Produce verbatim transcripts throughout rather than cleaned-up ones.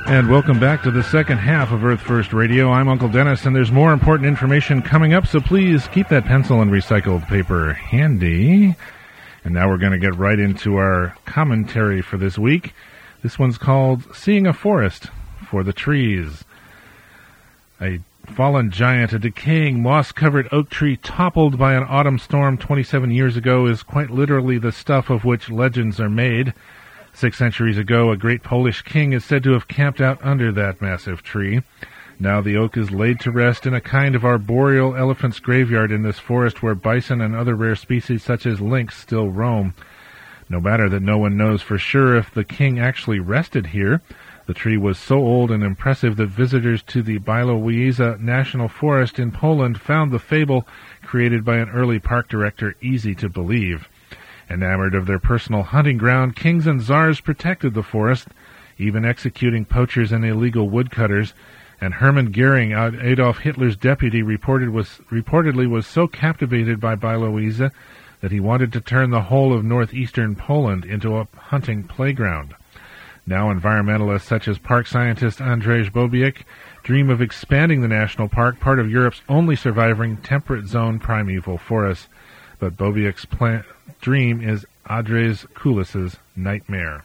And welcome back to the second half of Earth First Radio. I'm Uncle Dennis, and there's more important information coming up, so please keep that pencil and recycled paper handy. And now we're going to get right into our commentary for this week. This one's called Seeing a Forest for the Trees. A fallen giant, a decaying, moss-covered oak tree toppled by an autumn storm twenty-seven years ago is quite literally the stuff of which legends are made. Six centuries ago, a great Polish king is said to have camped out under that massive tree. Now the oak is laid to rest in a kind of arboreal elephant's graveyard in this forest where bison and other rare species such as lynx still roam. No matter that no one knows for sure if the king actually rested here, the tree was so old and impressive that visitors to the Białowieża National Forest in Poland found the fable created by an early park director easy to believe. Enamored of their personal hunting ground, kings and czars protected the forest, even executing poachers and illegal woodcutters, and Hermann Goering, Adolf Hitler's deputy, reported was, reportedly was so captivated by Białowieża that he wanted to turn the whole of northeastern Poland into a hunting playground. Now environmentalists such as park scientist Andrzej Bobiek dream of expanding the national park, part of Europe's only surviving temperate zone primeval forest. But Bobiek's plan- dream is Andrzej Kulis's nightmare.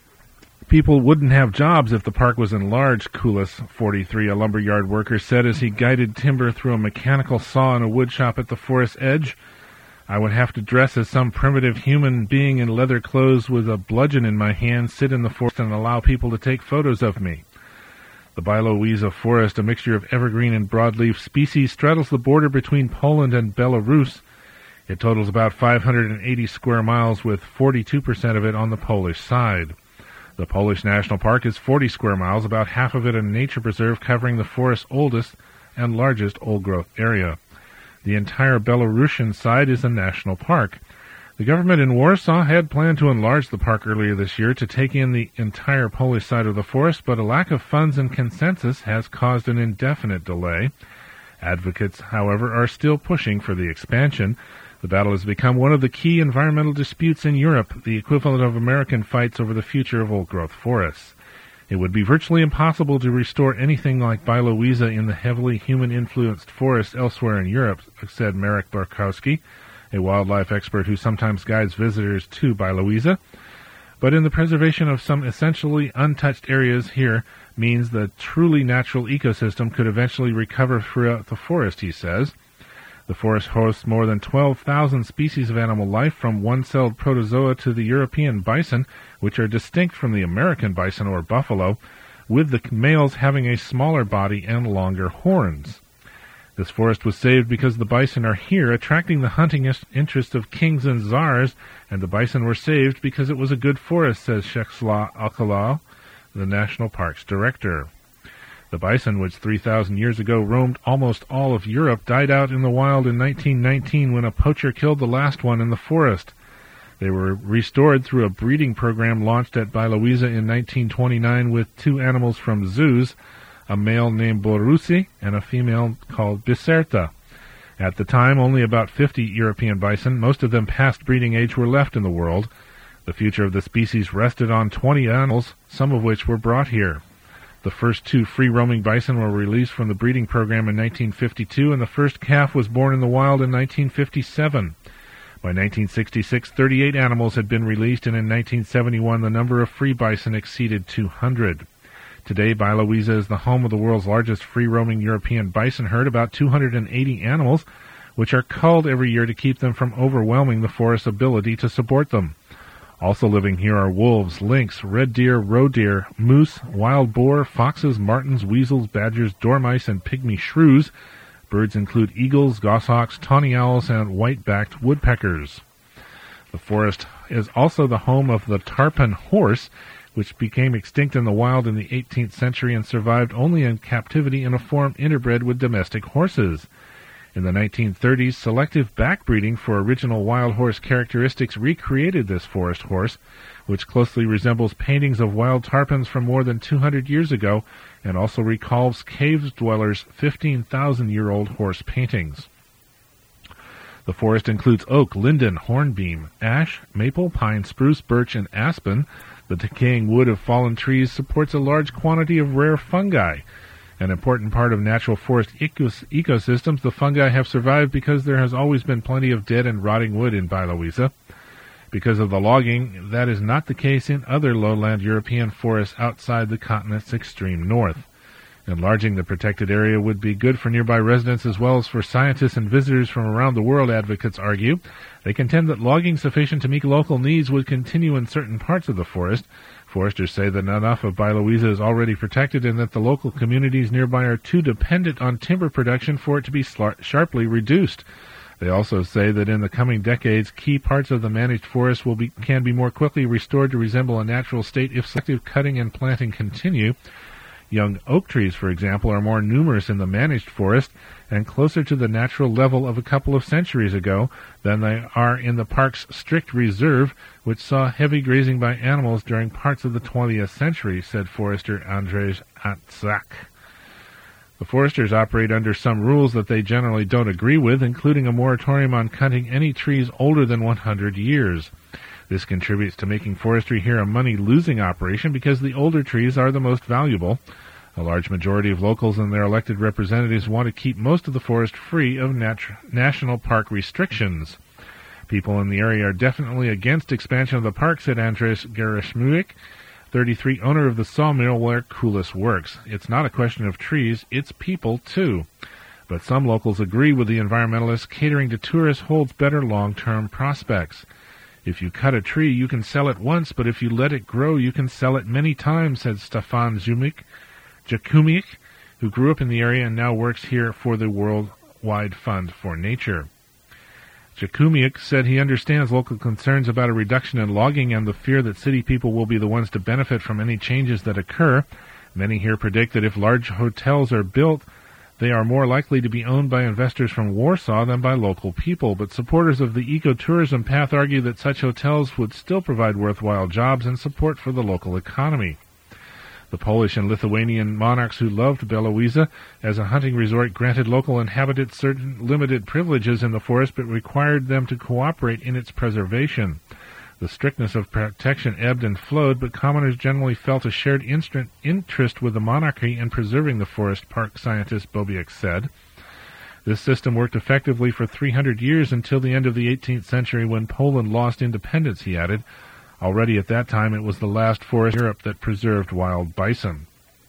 People wouldn't have jobs if the park was enlarged, Kulis, forty-three, a lumberyard worker, said as he guided timber through a mechanical saw in a wood shop at the forest's edge. I would have to dress as some primitive human being in leather clothes with a bludgeon in my hand, sit in the forest and allow people to take photos of me. The Białowieża forest, a mixture of evergreen and broadleaf species, straddles the border between Poland and Belarus. It totals about five hundred eighty square miles, with forty-two percent of it on the Polish side. The Polish National Park is forty square miles, about half of it a nature preserve covering the forest's oldest and largest old-growth area. The entire Belarusian side is a national park. The government in Warsaw had planned to enlarge the park earlier this year to take in the entire Polish side of the forest, but a lack of funds and consensus has caused an indefinite delay. Advocates, however, are still pushing for the expansion. The battle has become one of the key environmental disputes in Europe, the equivalent of American fights over the future of old-growth forests. It would be virtually impossible to restore anything like Białowieża in the heavily human-influenced forests elsewhere in Europe, said Marek Barkowski, a wildlife expert who sometimes guides visitors to Białowieża. But in the preservation of some essentially untouched areas here means the truly natural ecosystem could eventually recover throughout the forest, he says. The forest hosts more than twelve thousand species of animal life, from one-celled protozoa to the European bison, which are distinct from the American bison or buffalo, with the males having a smaller body and longer horns. This forest was saved because the bison are here, attracting the hunting interest of kings and czars, and the bison were saved because it was a good forest, says Czesław Alcalá, the National Parks director. The bison, which three thousand years ago roamed almost all of Europe, died out in the wild in nineteen nineteen when a poacher killed the last one in the forest. They were restored through a breeding program launched at Białowieża in nineteen twenty-nine with two animals from zoos, a male named Borusi and a female called Biserta. At the time, only about fifty European bison, most of them past breeding age, were left in the world. The future of the species rested on twenty animals, some of which were brought here. The first two free-roaming bison were released from the breeding program in nineteen fifty-two, and the first calf was born in the wild in nineteen fifty-seven. By nineteen sixty-six, thirty-eight animals had been released, and in nineteen seventy-one, the number of free bison exceeded two hundred. Today, Białowieża is the home of the world's largest free-roaming European bison herd, about two hundred eighty animals, which are culled every year to keep them from overwhelming the forest's ability to support them. Also living here are wolves, lynx, red deer, roe deer, moose, wild boar, foxes, martens, weasels, badgers, dormice, and pygmy shrews. Birds include eagles, goshawks, tawny owls, and white-backed woodpeckers. The forest is also the home of the tarpon horse, which became extinct in the wild in the eighteenth century and survived only in captivity in a form interbred with domestic horses. In the nineteen thirties, selective backbreeding for original wild horse characteristics recreated this forest horse, which closely resembles paintings of wild tarpons from more than two hundred years ago and also recalls cave dwellers' fifteen thousand year old horse paintings. The forest includes oak, linden, hornbeam, ash, maple, pine, spruce, birch, and aspen. The decaying wood of fallen trees supports a large quantity of rare fungi. An important part of natural forest ecos- ecosystems, the fungi have survived because there has always been plenty of dead and rotting wood in Białowieża. Because of the logging, that is not the case in other lowland European forests outside the continent's extreme north. Enlarging the protected area would be good for nearby residents as well as for scientists and visitors from around the world, advocates argue. They contend that logging sufficient to meet local needs would continue in certain parts of the forest. Foresters say that enough of Białowieża is already protected and that the local communities nearby are too dependent on timber production for it to be slar- sharply reduced. They also say that in the coming decades, key parts of the managed forest will be, can be more quickly restored to resemble a natural state if selective cutting and planting continue. Young oak trees, for example, are more numerous in the managed forest and closer to the natural level of a couple of centuries ago than they are in the park's strict reserve, which saw heavy grazing by animals during parts of the twentieth century, said forester Andrzej Atzak. The foresters operate under some rules that they generally don't agree with, including a moratorium on cutting any trees older than one hundred years. This contributes to making forestry here a money-losing operation because the older trees are the most valuable. A large majority of locals and their elected representatives want to keep most of the forest free of nat- national park restrictions. People in the area are definitely against expansion of the park, said Andres Gerashmuik, thirty-three, owner of the sawmill where Kulis works. It's not a question of trees, it's people, too. But some locals agree with the environmentalists. Catering to tourists holds better long-term prospects. If you cut a tree, you can sell it once, but if you let it grow, you can sell it many times, said Stefan Zumik, Jakumic, who grew up in the area and now works here for the Worldwide Fund for Nature. Jakumic said he understands local concerns about a reduction in logging and the fear that city people will be the ones to benefit from any changes that occur. Many here predict that if large hotels are built, they are more likely to be owned by investors from Warsaw than by local people, but supporters of the ecotourism path argue that such hotels would still provide worthwhile jobs and support for the local economy. The Polish and Lithuanian monarchs who loved Białowieża as a hunting resort granted local inhabitants certain limited privileges in the forest but required them to cooperate in its preservation. The strictness of protection ebbed and flowed, but commoners generally felt a shared interest with the monarchy in preserving the forest, park scientist Bobiek said. This system worked effectively for three hundred years until the end of the eighteenth century when Poland lost independence, he added. Already at that time it was the last forest in Europe that preserved wild bison.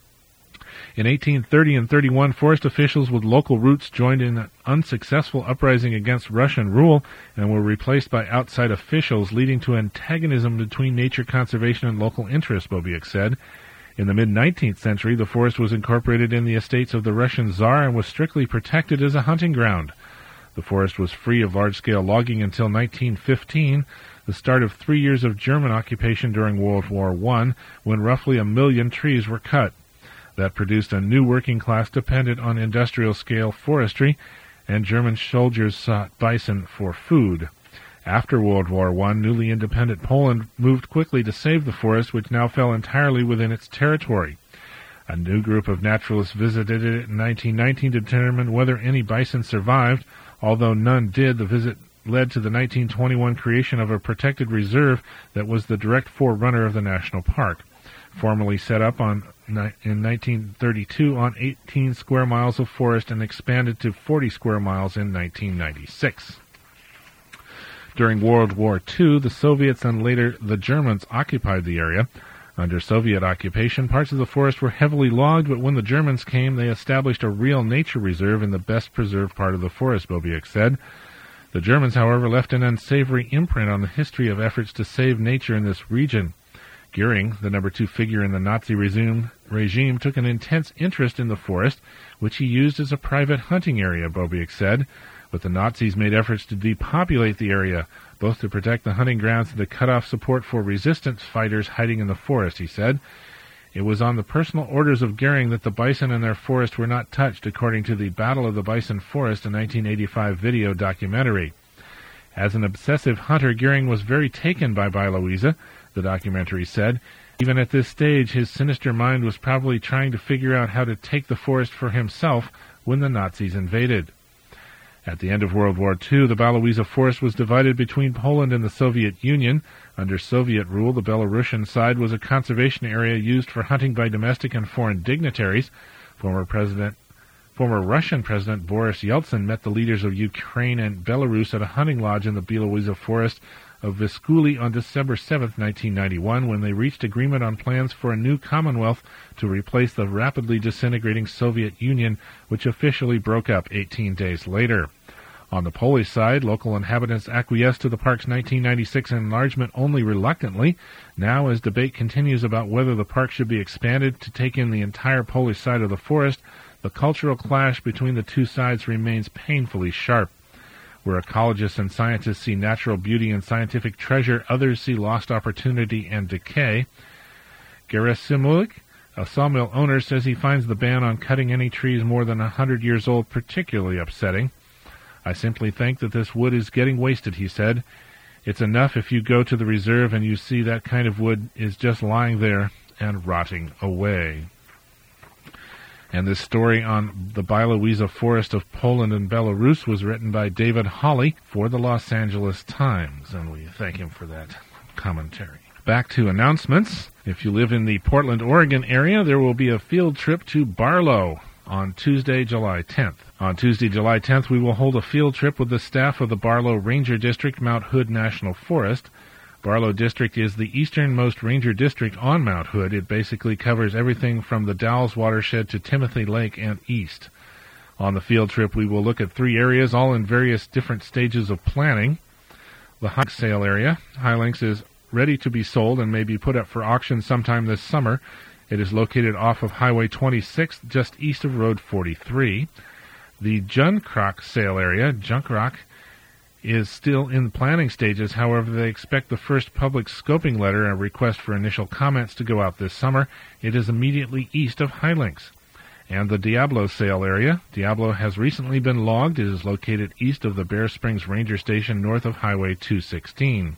In eighteen thirty and thirty-one, forest officials with local roots joined in an unsuccessful uprising against Russian rule and were replaced by outside officials, leading to antagonism between nature conservation and local interests, Bobiek said. In the mid-nineteenth century, the forest was incorporated in the estates of the Russian Tsar and was strictly protected as a hunting ground. The forest was free of large-scale logging until nineteen fifteen, the start of three years of German occupation during World War One, when roughly a million trees were cut. That produced a new working class dependent on industrial-scale forestry, and German soldiers sought bison for food. After World War One, newly independent Poland moved quickly to save the forest, which now fell entirely within its territory. A new group of naturalists visited it in nineteen nineteen to determine whether any bison survived. Although none did, the visit led to the nineteen twenty-one creation of a protected reserve that was the direct forerunner of the national park. Formally set up on in nineteen thirty-two on eighteen square miles of forest and expanded to forty square miles in nineteen ninety-six. During World War Two, the Soviets and later the Germans occupied the area. Under Soviet occupation, parts of the forest were heavily logged, but when the Germans came, they established a real nature reserve in the best preserved part of the forest, Bobiek said. The Germans, however, left an unsavory imprint on the history of efforts to save nature in this region. Goering, the number two figure in the Nazi regime, regime, took an intense interest in the forest, which he used as a private hunting area, Bobiek said. But the Nazis made efforts to depopulate the area, both to protect the hunting grounds and to cut off support for resistance fighters hiding in the forest, he said. It was on the personal orders of Goering that the bison and their forest were not touched, according to the Battle of the Bison Forest, a nineteen eighty-five video documentary. As an obsessive hunter, Goering was very taken by Białowieża, the documentary said. Even at this stage, his sinister mind was probably trying to figure out how to take the forest for himself when the Nazis invaded. At the end of World War Two, the Białowieża Forest was divided between Poland and the Soviet Union. Under Soviet rule, the Belarusian side was a conservation area used for hunting by domestic and foreign dignitaries. Former President, former Russian President Boris Yeltsin met the leaders of Ukraine and Belarus at a hunting lodge in the Białowieża Forest of Viskuli on December seventh, nineteen ninety-one, when they reached agreement on plans for a new Commonwealth to replace the rapidly disintegrating Soviet Union, which officially broke up eighteen days later. On the Polish side, local inhabitants acquiesced to the park's nineteen ninety-six enlargement only reluctantly. Now, as debate continues about whether the park should be expanded to take in the entire Polish side of the forest, the cultural clash between the two sides remains painfully sharp. Where ecologists and scientists see natural beauty and scientific treasure, others see lost opportunity and decay. Gerasimulik, a sawmill owner, says he finds the ban on cutting any trees more than a hundred years old particularly upsetting. I simply think that this wood is getting wasted, he said. It's enough if you go to the reserve and you see that kind of wood is just lying there and rotting away. And this story on the Białowieża Forest of Poland and Belarus was written by David Hawley for the Los Angeles Times, and we thank him for that commentary. Back to announcements. If you live in the Portland, Oregon area, there will be a field trip to Barlow on Tuesday, July tenth. On Tuesday, July tenth, we will hold a field trip with the staff of the Barlow Ranger District, Mount Hood National Forest. Barlow District is the easternmost ranger district on Mount Hood. It basically covers everything from the Dalles watershed to Timothy Lake and east. On the field trip, we will look at three areas, all in various different stages of planning. The High Sale area. Highlinks is ready to be sold and may be put up for auction sometime this summer. It is located off of Highway twenty-six, just east of Road forty-three. The Junkrock Sale area, Junkrock, is still in the planning stages. However, they expect the first public scoping letter and request for initial comments to go out this summer. It is immediately east of Highlinks. And the Diablo Sale area. Diablo has recently been logged. It is located east of the Bear Springs Ranger Station, north of Highway two sixteen.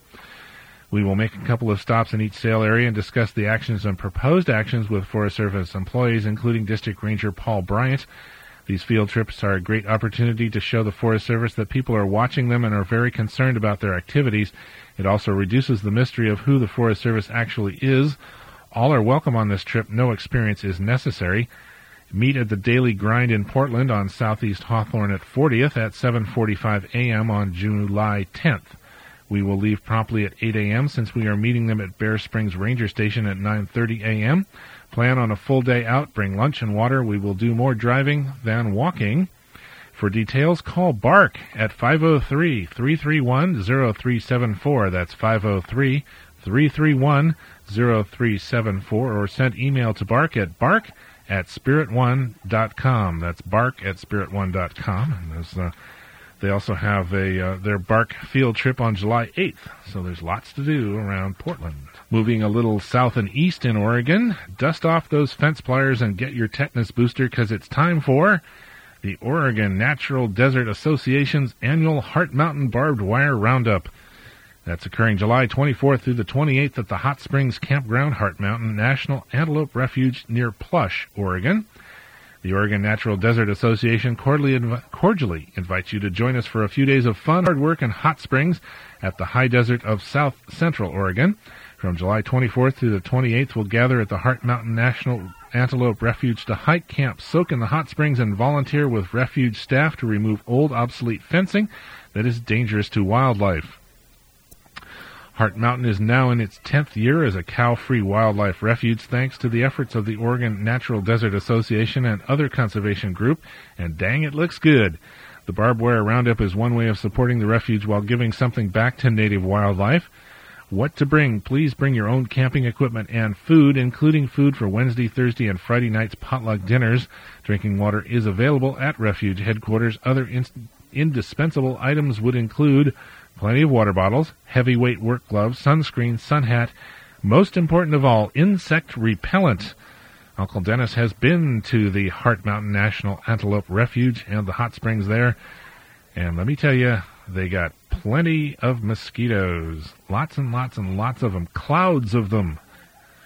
We will make a couple of stops in each sale area and discuss the actions and proposed actions with Forest Service employees, including District Ranger Paul Bryant. These field trips are a great opportunity to show the Forest Service that people are watching them and are very concerned about their activities. It also reduces the mystery of who the Forest Service actually is. All are welcome on this trip. No experience is necessary. Meet at the Daily Grind in Portland on Southeast Hawthorne at fortieth at seven forty-five a.m. on July tenth. We will leave promptly at eight a.m. since we are meeting them at Bear Springs Ranger Station at nine thirty a.m. Plan on a full day out. Bring lunch and water. We will do more driving than walking. For details, call Bark at five oh three, three three one, oh three seven four. That's five oh three, three three one, oh three seven four. Or send email to Bark at bark at spirit one dot com. That's bark at spirit one dot com. And there's, uh, they also have a uh, their Bark field trip on July eighth. So there's lots to do around Portland. Moving a little south and east in Oregon, dust off those fence pliers and get your tetanus booster, because it's time for the Oregon Natural Desert Association's annual Heart Mountain Barbed Wire Roundup. That's occurring July twenty-fourth through the twenty-eighth at the Hot Springs Campground, Heart Mountain National Antelope Refuge near Plush, Oregon. The Oregon Natural Desert Association cordially, inv- cordially invites you to join us for a few days of fun, hard work, and hot springs at the high desert of South Central Oregon. From July twenty-fourth through the twenty-eighth, we'll gather at the Heart Mountain National Antelope Refuge to hike, camp, soak in the hot springs, and volunteer with refuge staff to remove old, obsolete fencing that is dangerous to wildlife. Heart Mountain is now in its tenth year as a cow-free wildlife refuge, thanks to the efforts of the Oregon Natural Desert Association and other conservation group, and dang, it looks good. The barbed wire roundup is one way of supporting the refuge while giving something back to native wildlife. What to bring? Please bring your own camping equipment and food, including food for Wednesday, Thursday, and Friday night's potluck dinners. Drinking water is available at Refuge headquarters. Other in- indispensable items would include plenty of water bottles, heavyweight work gloves, sunscreen, sun hat. Most important of all, insect repellent. Uncle Dennis has been to the Heart Mountain National Antelope Refuge and the hot springs there. And let me tell you, they got plenty of mosquitoes. Lots and lots and lots of them. Clouds of them.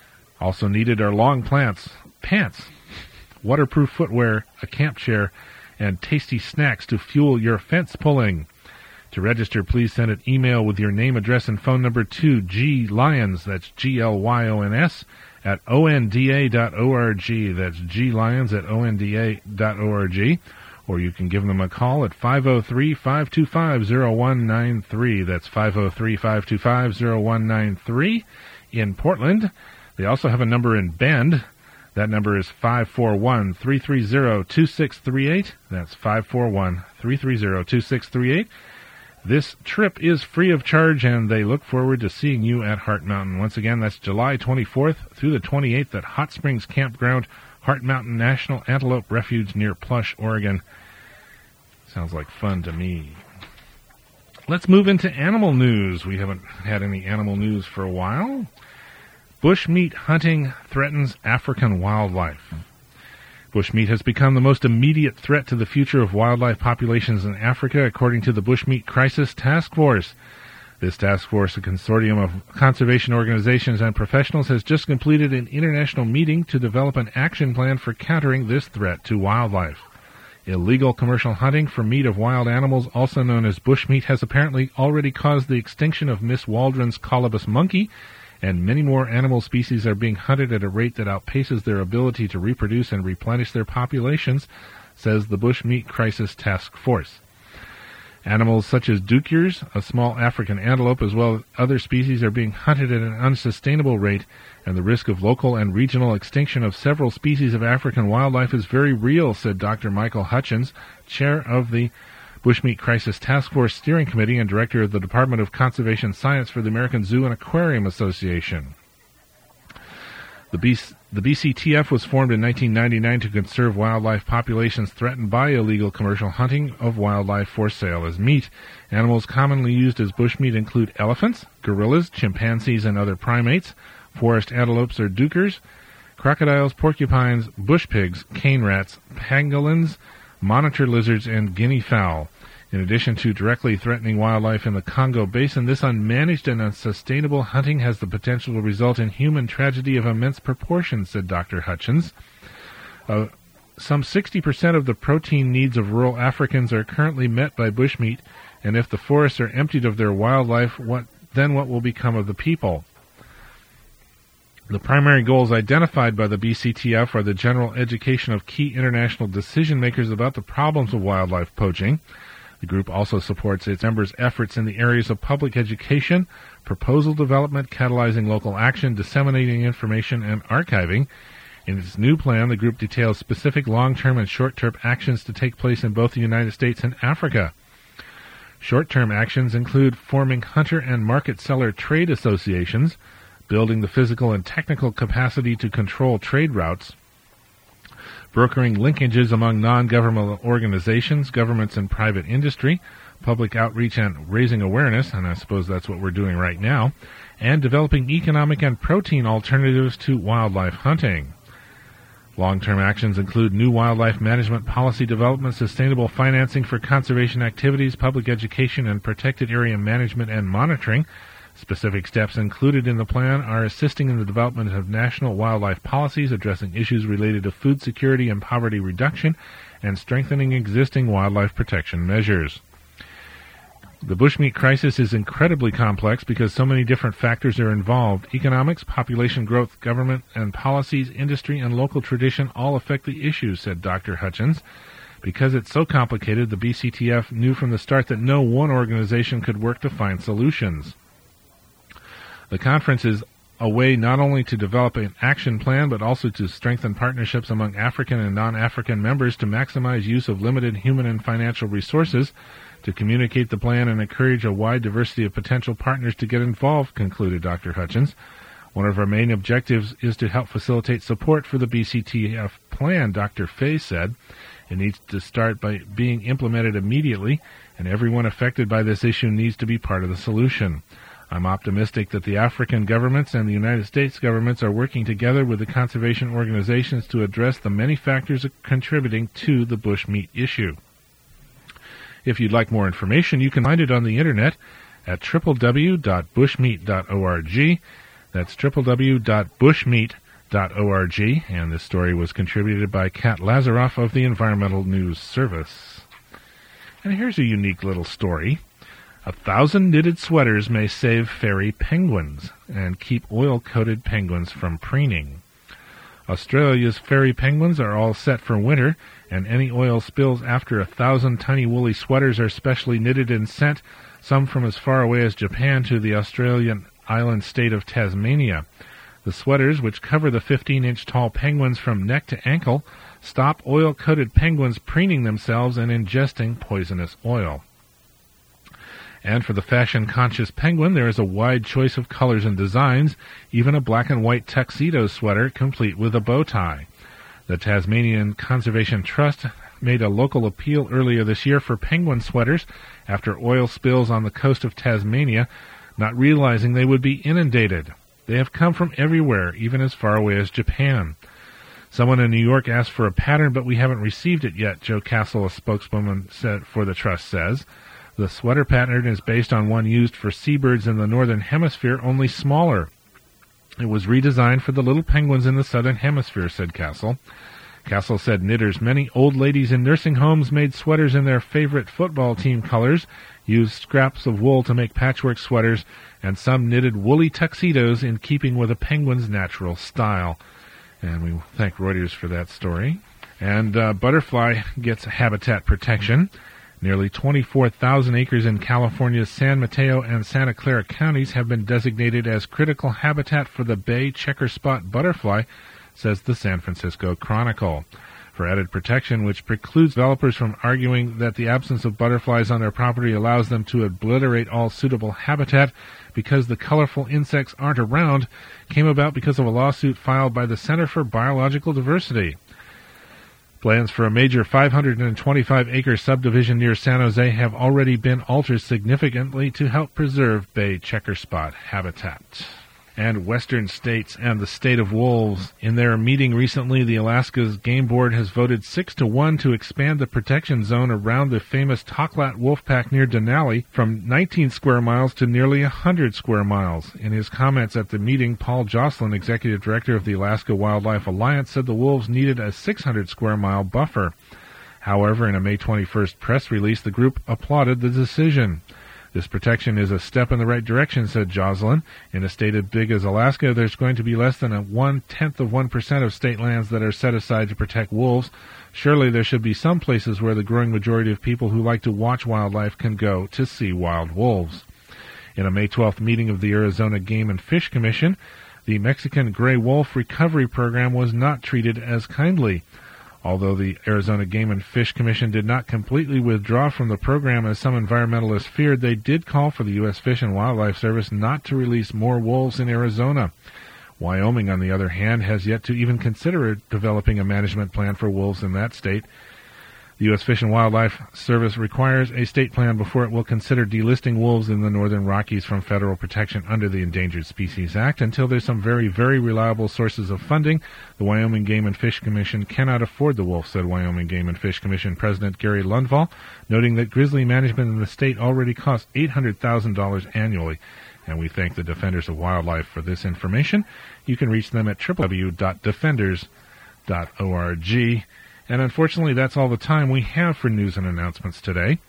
Also needed are long plants, pants, waterproof footwear, a camp chair, and tasty snacks to fuel your fence pulling. To register, please send an email with your name, address, and phone number to G Lyons, that's G L Y O N S, at O N D A dot org. That's G Lyons at O N D A dot org. Or you can give them a call at five oh three, five two five, oh one nine three. That's five oh three, five two five, oh one nine three in Portland. They also have a number in Bend. That number is five four one, three three zero, two six three eight. That's five four one, three three zero, two six three eight. This trip is free of charge, and they look forward to seeing you at Heart Mountain. Once again, that's July twenty-fourth through the twenty-eighth at Hot Springs Campground, Heart Mountain National Antelope Refuge near Plush, Oregon. Sounds like fun to me. Let's move into animal news. We haven't had any animal news for a while. Bushmeat hunting threatens African wildlife. Bushmeat has become the most immediate threat to the future of wildlife populations in Africa, according to the Bushmeat Crisis Task Force. This task force, a consortium of conservation organizations and professionals, has just completed an international meeting to develop an action plan for countering this threat to wildlife. Illegal commercial hunting for meat of wild animals, also known as bushmeat, has apparently already caused the extinction of Miss Waldron's colobus monkey, and many more animal species are being hunted at a rate that outpaces their ability to reproduce and replenish their populations, says the Bushmeat Crisis Task Force. Animals such as duikers, a small African antelope, as well as other species are being hunted at an unsustainable rate, and the risk of local and regional extinction of several species of African wildlife is very real, said Doctor Michael Hutchins, chair of the Bushmeat Crisis Task Force Steering Committee and director of the Department of Conservation Science for the American Zoo and Aquarium Association. The, B- the B C T F was formed in nineteen ninety-nine to conserve wildlife populations threatened by illegal commercial hunting of wildlife for sale as meat. Animals commonly used as bushmeat include elephants, gorillas, chimpanzees, and other primates, forest antelopes or duikers, crocodiles, porcupines, bush pigs, cane rats, pangolins, monitor lizards, and guinea fowl. In addition to directly threatening wildlife in the Congo Basin, this unmanaged and unsustainable hunting has the potential to result in human tragedy of immense proportions, said Doctor Hutchins. Uh, some sixty percent of the protein needs of rural Africans are currently met by bushmeat, and if the forests are emptied of their wildlife, what then what will become of the people? The primary goals identified by the B C T F are the general education of key international decision-makers about the problems of wildlife poaching. The group also supports its members' efforts in the areas of public education, proposal development, catalyzing local action, disseminating information, and archiving. In its new plan, the group details specific long-term and short-term actions to take place in both the United States and Africa. Short-term actions include forming hunter and market seller trade associations, building the physical and technical capacity to control trade routes, brokering linkages among non-governmental organizations, governments, and private industry, public outreach and raising awareness, and I suppose that's what we're doing right now, and developing economic and protein alternatives to wildlife hunting. Long-term actions include new wildlife management policy development, sustainable financing for conservation activities, public education, and protected area management and monitoring. Specific steps included in the plan are assisting in the development of national wildlife policies, addressing issues related to food security and poverty reduction, and strengthening existing wildlife protection measures. The bushmeat crisis is incredibly complex because so many different factors are involved. Economics, population growth, government and policies, industry, and local tradition all affect the issue, said Doctor Hutchins. Because it's so complicated, the B C T F knew from the start that no one organization could work to find solutions. The conference is a way not only to develop an action plan, but also to strengthen partnerships among African and non-African members to maximize use of limited human and financial resources, to communicate the plan and encourage a wide diversity of potential partners to get involved, concluded Doctor Hutchins. One of our main objectives is to help facilitate support for the B C T F plan, Doctor Fay said. It needs to start by being implemented immediately, and everyone affected by this issue needs to be part of the solution. I'm optimistic that the African governments and the United States governments are working together with the conservation organizations to address the many factors contributing to the bushmeat issue. If you'd like more information, you can find it on the internet at w w w dot bushmeat dot org. That's w w w dot bushmeat dot org, and this story was contributed by Kat Lazaroff of the Environmental News Service. And here's a unique little story. A thousand knitted sweaters may save fairy penguins and keep oil-coated penguins from preening. Australia's fairy penguins are all set for winter, and any oil spills after a thousand tiny woolly sweaters are specially knitted and sent, some from as far away as Japan to the Australian island state of Tasmania. The sweaters, which cover the fifteen-inch tall penguins from neck to ankle, stop oil-coated penguins preening themselves and ingesting poisonous oil. And for the fashion-conscious penguin, there is a wide choice of colors and designs, even a black and white tuxedo sweater complete with a bow tie. The Tasmanian Conservation Trust made a local appeal earlier this year for penguin sweaters after oil spills on the coast of Tasmania, not realizing they would be inundated. They have come from everywhere, even as far away as Japan. Someone in New York asked for a pattern, but we haven't received it yet, Joe Castle, a spokeswoman said, for the trust, says. The sweater pattern is based on one used for seabirds in the northern hemisphere, only smaller. It was redesigned for the little penguins in the southern hemisphere, said Castle. Castle said knitters, many old ladies in nursing homes made sweaters in their favorite football team colors, used scraps of wool to make patchwork sweaters, and some knitted woolly tuxedos in keeping with a penguin's natural style. And we thank Reuters for that story. And uh, butterfly gets habitat protection. Nearly twenty-four thousand acres in California's San Mateo and Santa Clara counties have been designated as critical habitat for the bay checker-spot butterfly, says the San Francisco Chronicle. For added protection, which precludes developers from arguing that the absence of butterflies on their property allows them to obliterate all suitable habitat because the colorful insects aren't around, came about because of a lawsuit filed by the Center for Biological Diversity. Plans for a major five hundred twenty-five acre subdivision near San Jose have already been altered significantly to help preserve bay checker-spot habitat. And western states and the state of wolves. In their meeting recently, the Alaska's Game Board has voted six to one to expand the protection zone around the famous Toklat wolf pack near Denali from nineteen square miles to nearly one hundred square miles. In his comments at the meeting, Paul Jocelyn, executive director of the Alaska Wildlife Alliance, said the wolves needed a six hundred square mile buffer. However, in a May twenty-first press release, the group applauded the decision. This protection is a step in the right direction, said Jocelyn. In a state as big as Alaska, there's going to be less than a one-tenth of one percent of state lands that are set aside to protect wolves. Surely there should be some places where the growing majority of people who like to watch wildlife can go to see wild wolves. In a May twelfth meeting of the Arizona Game and Fish Commission, the Mexican gray wolf recovery program was not treated as kindly. Although the Arizona Game and Fish Commission did not completely withdraw from the program as some environmentalists feared, they did call for the U S Fish and Wildlife Service not to release more wolves in Arizona. Wyoming, on the other hand, has yet to even consider developing a management plan for wolves in that state. The U S Fish and Wildlife Service requires a state plan before it will consider delisting wolves in the northern Rockies from federal protection under the Endangered Species Act. Until there's some very, very reliable sources of funding, the Wyoming Game and Fish Commission cannot afford the wolf, said Wyoming Game and Fish Commission President Gary Lundvall, noting that grizzly management in the state already costs eight hundred thousand dollars annually. And we thank the Defenders of Wildlife for this information. You can reach them at w w w dot defenders dot org. And unfortunately, that's all the time we have for news and announcements today.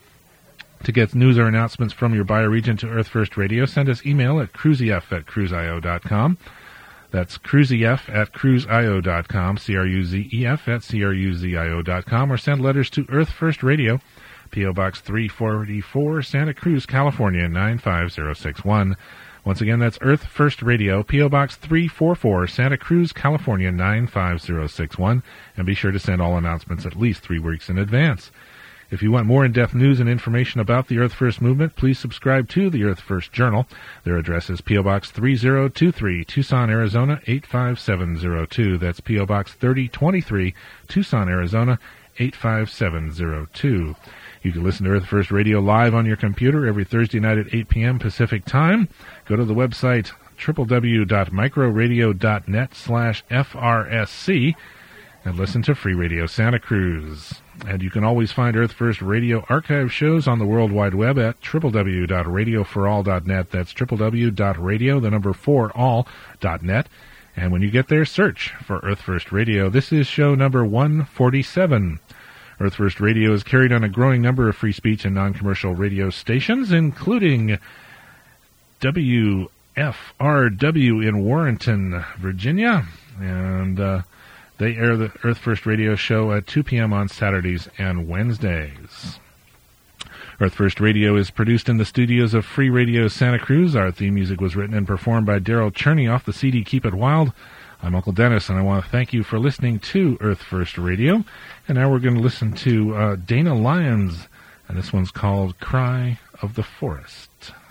To get news or announcements from your bioregion to Earth First Radio, send us email at cruiseef at cruiseio dot com. That's cruiseef at cruiseio dot com, C R U Z E F at C R U Z I O dot com, or send letters to Earth First Radio, P O Box three forty-four, Santa Cruz, California, nine five zero six one. Once again, that's Earth First Radio, P O Box three forty-four, Santa Cruz, California, nine five zero six one, and be sure to send all announcements at least three weeks in advance. If you want more in-depth news and information about the Earth First movement, please subscribe to the Earth First Journal. Their address is P O Box thirty twenty-three, Tucson, Arizona, eight five seven zero two. That's P O Box thirty twenty-three, Tucson, Arizona, eight five seven zero two. You can listen to Earth First Radio live on your computer every Thursday night at eight p.m. Pacific Time. Go to the website w w w dot microradio dot net slash F R S C and listen to Free Radio Santa Cruz. And you can always find Earth First Radio archive shows on the World Wide Web at w w w dot radio for all dot net. That's w w w dot radio, the number four, all dot net. And when you get there, search for Earth First Radio. This is show number one forty-seven. Earth First Radio is carried on a growing number of free speech and non-commercial radio stations, including W F R W in Warrenton, Virginia. And uh, they air the Earth First Radio show at two p.m. on Saturdays and Wednesdays. Earth First Radio is produced in the studios of Free Radio Santa Cruz. Our theme music was written and performed by Daryl Cherney off the C D Keep It Wild. I'm Uncle Dennis, and I want to thank you for listening to Earth First Radio. And now we're going to listen to uh, Dana Lyons, and this one's called Cry of the Forest.